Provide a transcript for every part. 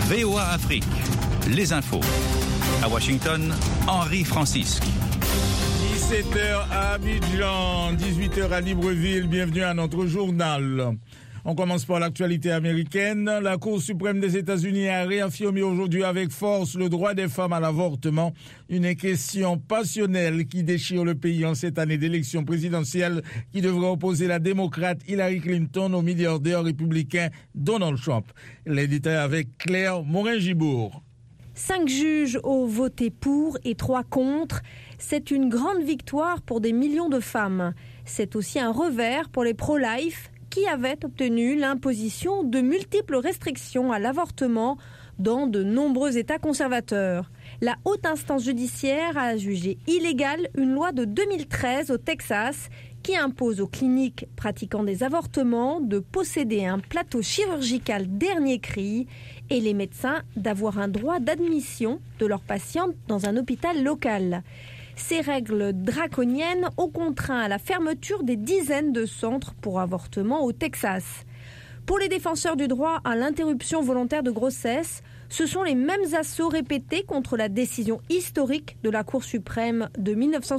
VOA Afrique, les infos. À Washington, Henri Francisque. 17h à Abidjan, 18h à Libreville, bienvenue à notre journal. On commence par l'actualité américaine. La Cour suprême des États-Unis a réaffirmé aujourd'hui avec force le droit des femmes à l'avortement, une question passionnelle qui déchire le pays en cette année d'élection présidentielle qui devrait opposer la démocrate Hillary Clinton au milliardaire républicain Donald Trump. Les détails avec Claire Morin-Gibourg. 5 juges ont voté pour et 3 contre. C'est une grande victoire pour des millions de femmes. C'est aussi un revers pour les pro-life qui avaient obtenu l'imposition de multiples restrictions à l'avortement dans de nombreux États conservateurs. La haute instance judiciaire a jugé illégale une loi de 2013 au Texas qui impose aux cliniques pratiquant des avortements de posséder un plateau chirurgical dernier cri et les médecins d'avoir un droit d'admission de leurs patientes dans un hôpital local. Ces règles draconiennes ont contraint à la fermeture des dizaines de centres pour avortement au Texas. Pour les défenseurs du droit à l'interruption volontaire de grossesse, ce sont les mêmes assauts répétés contre la décision historique de la Cour suprême de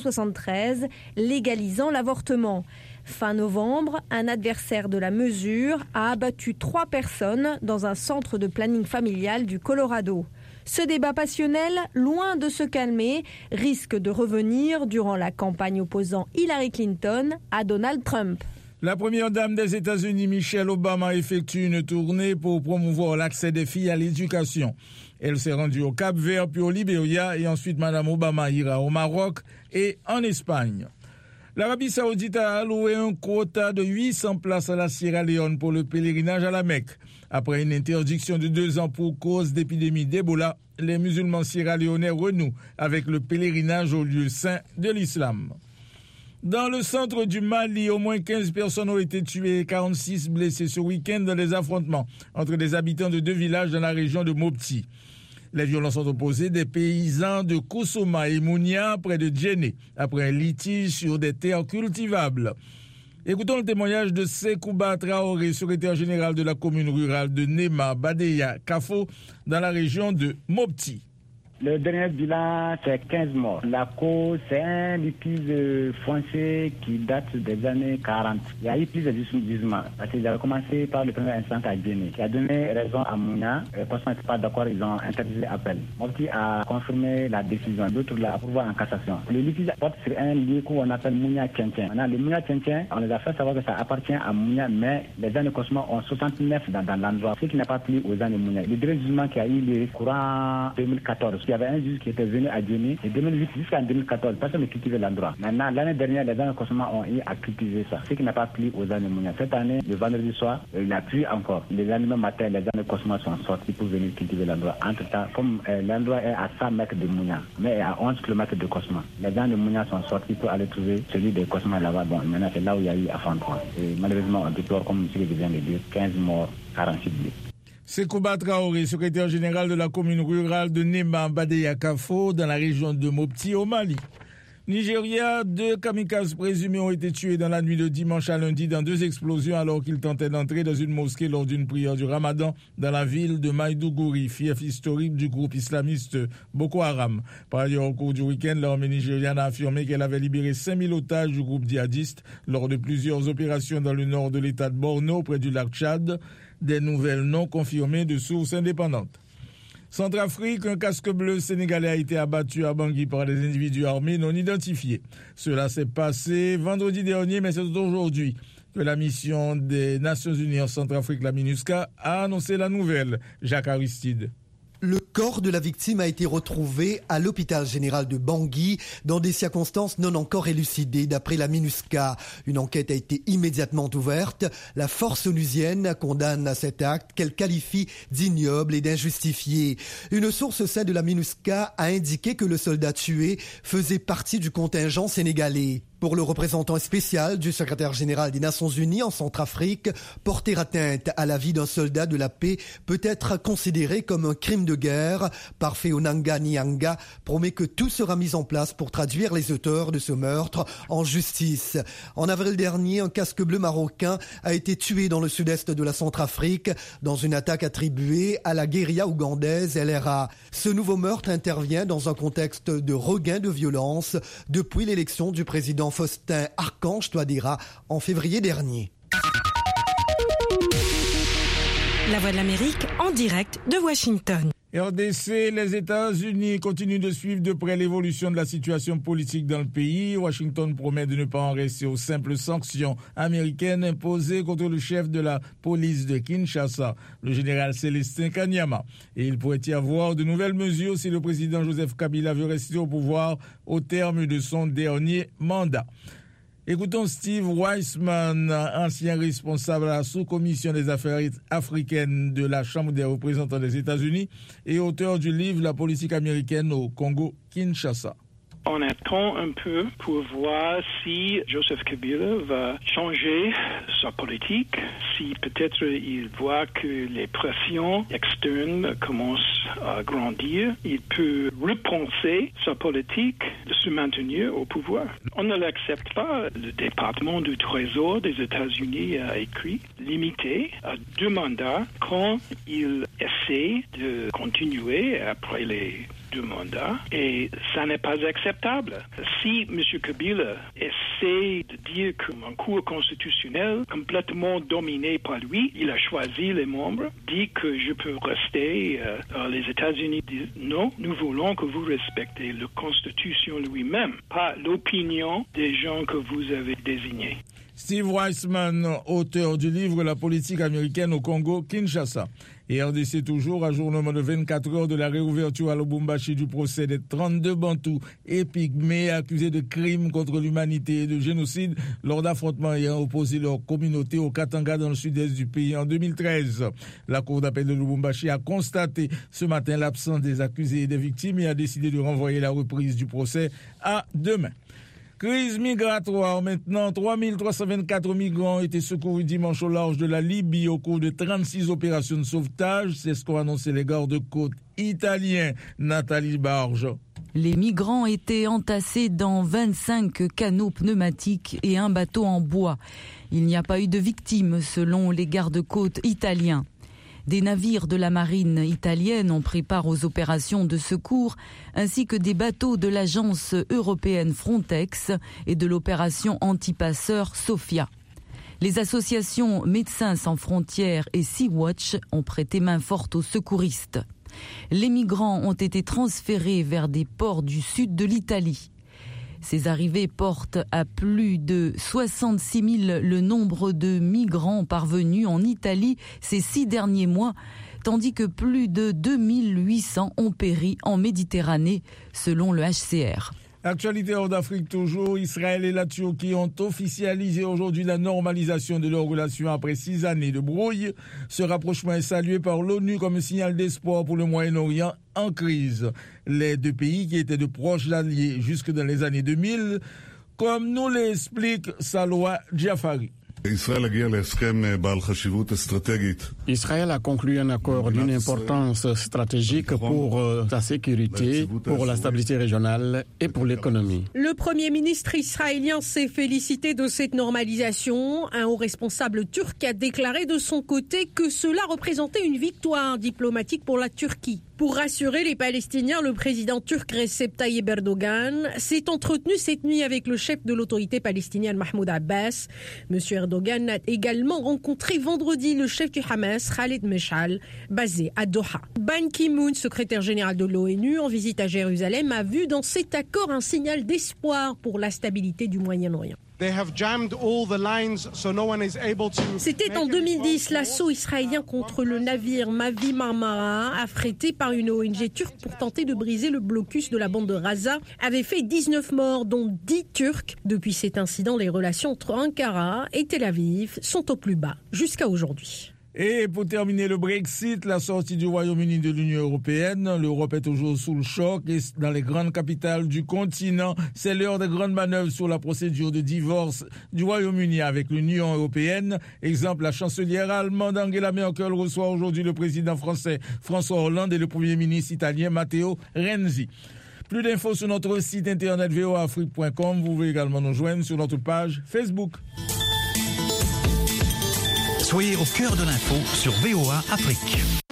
1973 légalisant l'avortement. Fin novembre, un adversaire de la mesure a abattu 3 personnes dans un centre de planning familial du Colorado. Ce débat passionnel, loin de se calmer, risque de revenir durant la campagne opposant Hillary Clinton à Donald Trump. La première dame des États-Unis, Michelle Obama, effectue une tournée pour promouvoir l'accès des filles à l'éducation. Elle s'est rendue au Cap-Vert puis au Libéria et ensuite Madame Obama ira au Maroc et en Espagne. L'Arabie Saoudite a alloué un quota de 800 places à la Sierra Leone pour le pèlerinage à la Mecque. Après une interdiction de 2 ans pour cause d'épidémie d'Ebola, les musulmans sierra-léonais renouent avec le pèlerinage au lieu saint de l'islam. Dans le centre du Mali, au moins 15 personnes ont été tuées et 46 blessées ce week-end dans les affrontements entre des habitants de 2 villages dans la région de Mopti. Les violences sont opposées des paysans de Kousouma et Mounia près de Djenné, après un litige sur des terres cultivables. Écoutons le témoignage de Sekouba Traoré, secrétaire général de la commune rurale de Nema, Badeya, Kafo, dans la région de Mopti. Le dernier bilan, c'est 15 morts. La cause, c'est un litige foncier qui date des années 40. Il y a eu plusieurs jugements. Parce qu'ils avaient commencé par le premier instant à Djenné, qui a donné raison à Mounia. Parce qu'on n'était pas d'accord, ils ont interdit l'appel. Mopti a confirmé la décision. D'autres l'ont approuvé en cassation. Le litige porte sur un lieu qu'on appelle Mounia Tchentchen. Maintenant, le Mounia Tchentchen, on les a fait savoir que ça appartient à Mounia, mais les gens de Kosma ont 69 dans l'endroit, ce qui n'a pas plu aux gens de Mounia. Le dernier jugement qui a eu le courant 2014, il y avait un juge qui était venu à Djenné de 2008 jusqu'en 2014. Personne ne cultivait l'endroit. Maintenant, l'année dernière, les gens de Kosma ont eu à cultiver ça, ce qui n'a pas plu aux gens de Mounia. Cette année, le vendredi soir, il a plu encore. Le lendemain matin, les gens de Kosma sont sortis pour venir cultiver l'endroit. Entre-temps, comme l'endroit est à 100 mètres de Mounia, mais à 11 km de Kosma, les gens de Mounia sont sortis pour aller trouver celui de Kosma là-bas. Bon, maintenant, c'est là où il y a eu affrontement. Et malheureusement, on déplore, comme M. vient de dire, 15 morts, 46 blessés. Sekouba Traoré, secrétaire général de la commune rurale de Nema, Badeya, Kafo, dans la région de Mopti, au Mali. Nigeria, 2 kamikazes présumés ont été tués dans la nuit de dimanche à lundi dans 2 explosions alors qu'ils tentaient d'entrer dans une mosquée lors d'une prière du Ramadan dans la ville de Maïdougouri, fief historique du groupe islamiste Boko Haram. Par ailleurs, au cours du week-end, l'armée nigériane a affirmé qu'elle avait libéré 5000 otages du groupe djihadiste lors de plusieurs opérations dans le nord de l'état de Borno, près du lac Tchad. Des nouvelles non confirmées de sources indépendantes. Centrafrique, un casque bleu sénégalais a été abattu à Bangui par des individus armés non identifiés. Cela s'est passé vendredi dernier, mais c'est aujourd'hui que la mission des Nations Unies en Centrafrique, la MINUSCA, a annoncé la nouvelle. Jacques Aristide. Le corps de la victime a été retrouvé à l'hôpital général de Bangui dans des circonstances non encore élucidées d'après la MINUSCA. Une enquête a été immédiatement ouverte. La force onusienne condamne cet acte qu'elle qualifie d'ignoble et d'injustifié. Une source au sein de la MINUSCA a indiqué que le soldat tué faisait partie du contingent sénégalais. Pour le représentant spécial du secrétaire général des Nations Unies en Centrafrique, porter atteinte à la vie d'un soldat de la paix peut être considéré comme un crime de guerre. Parfait Onanga Nyanga promet que tout sera mis en place pour traduire les auteurs de ce meurtre en justice. En avril dernier, un casque bleu marocain a été tué dans le sud-est de la Centrafrique dans une attaque attribuée à la guérilla ougandaise LRA. Ce nouveau meurtre intervient dans un contexte de regain de violence depuis l'élection du président Faustin Archange Touadéra en février dernier. La Voix de l'Amérique en direct de Washington. RDC, les États-Unis continuent de suivre de près l'évolution de la situation politique dans le pays. Washington promet de ne pas en rester aux simples sanctions américaines imposées contre le chef de la police de Kinshasa, le général Célestin Kanyama. Et il pourrait y avoir de nouvelles mesures si le président Joseph Kabila veut rester au pouvoir au terme de son dernier mandat. Écoutons Steve Weissman, ancien responsable à la sous-commission des affaires africaines de la Chambre des représentants des États-Unis et auteur du livre « La politique américaine au Congo-Kinshasa ». On attend un peu pour voir si Joseph Kabila va changer sa politique, si peut-être il voit que les pressions externes commencent à grandir. Il peut repenser sa politique de se maintenir au pouvoir. On ne l'accepte pas. Le département du Trésor des États-Unis a écrit limité à 2 mandats quand il essaie de continuer après les 2 mandats, et ça n'est pas acceptable. Si M. Kabila essaie de dire qu'un cour constitutionnel complètement dominé par lui, il a choisi les membres, dit que je peux rester, les États-Unis disent non, nous voulons que vous respectez la Constitution lui-même, pas l'opinion des gens que vous avez désignés. Steve Weissman, auteur du livre « La politique américaine au Congo-Kinshasa ». Et RDC toujours, ajournement de 24 heures de la réouverture à Lubumbashi du procès des 32 Bantous et Pygmées accusés de crimes contre l'humanité et de génocide lors d'affrontements ayant opposé leur communauté au Katanga dans le sud-est du pays en 2013. La Cour d'appel de Lubumbashi a constaté ce matin l'absence des accusés et des victimes et a décidé de renvoyer la reprise du procès à demain. Crise migratoire. Maintenant, 3324 migrants ont été secourus dimanche au large de la Libye au cours de 36 opérations de sauvetage. C'est ce qu'ont annoncé les gardes-côtes italiens. Nathalie Barge. Les migrants étaient entassés dans 25 canots pneumatiques et un bateau en bois. Il n'y a pas eu de victimes selon les gardes-côtes italiens. Des navires de la marine italienne ont pris part aux opérations de secours, ainsi que des bateaux de l'agence européenne Frontex et de l'opération anti-passeurs Sophia. Les associations Médecins sans frontières et Sea-Watch ont prêté main forte aux secouristes. Les migrants ont été transférés vers des ports du sud de l'Italie. Ces arrivées portent à plus de 66 000 le nombre de migrants parvenus en Italie ces 6 derniers mois, tandis que plus de 2800 ont péri en Méditerranée, selon le HCR. Actualité hors d'Afrique toujours, Israël et la Turquie ont officialisé aujourd'hui la normalisation de leurs relations après 6 années de brouille. Ce rapprochement est salué par l'ONU comme un signal d'espoir pour le Moyen-Orient en crise. Les 2 pays qui étaient de proches alliés jusque dans les années 2000, comme nous l'explique Salwa Jafari. Israël a conclu un accord d'une importance stratégique pour sa sécurité, pour la stabilité régionale et pour l'économie. Le Premier ministre israélien s'est félicité de cette normalisation. Un haut responsable turc a déclaré de son côté que cela représentait une victoire diplomatique pour la Turquie. Pour rassurer les Palestiniens, le président turc Recep Tayyip Erdogan s'est entretenu cette nuit avec le chef de l'autorité palestinienne Mahmoud Abbas. Monsieur Erdogan a également rencontré vendredi le chef du Hamas, Khaled Meshal, basé à Doha. Ban Ki-moon, secrétaire général de l'ONU, en visite à Jérusalem, a vu dans cet accord un signal d'espoir pour la stabilité du Moyen-Orient. C'était en 2010, l'assaut israélien contre le navire Mavi Marmara, affrété par une ONG turque pour tenter de briser le blocus de la bande de Gaza, avait fait 19 morts, dont 10 Turcs. Depuis cet incident, les relations entre Ankara et Tel Aviv sont au plus bas jusqu'à aujourd'hui. Et pour terminer le Brexit, la sortie du Royaume-Uni de l'Union européenne, l'Europe est toujours sous le choc et dans les grandes capitales du continent, c'est l'heure des grandes manœuvres sur la procédure de divorce du Royaume-Uni avec l'Union européenne. Exemple, la chancelière allemande Angela Merkel reçoit aujourd'hui le président français François Hollande et le premier ministre italien Matteo Renzi. Plus d'infos sur notre site internet voaafrique.com. Vous pouvez également nous joindre sur notre page Facebook. Soyez au cœur de l'info sur VOA Afrique.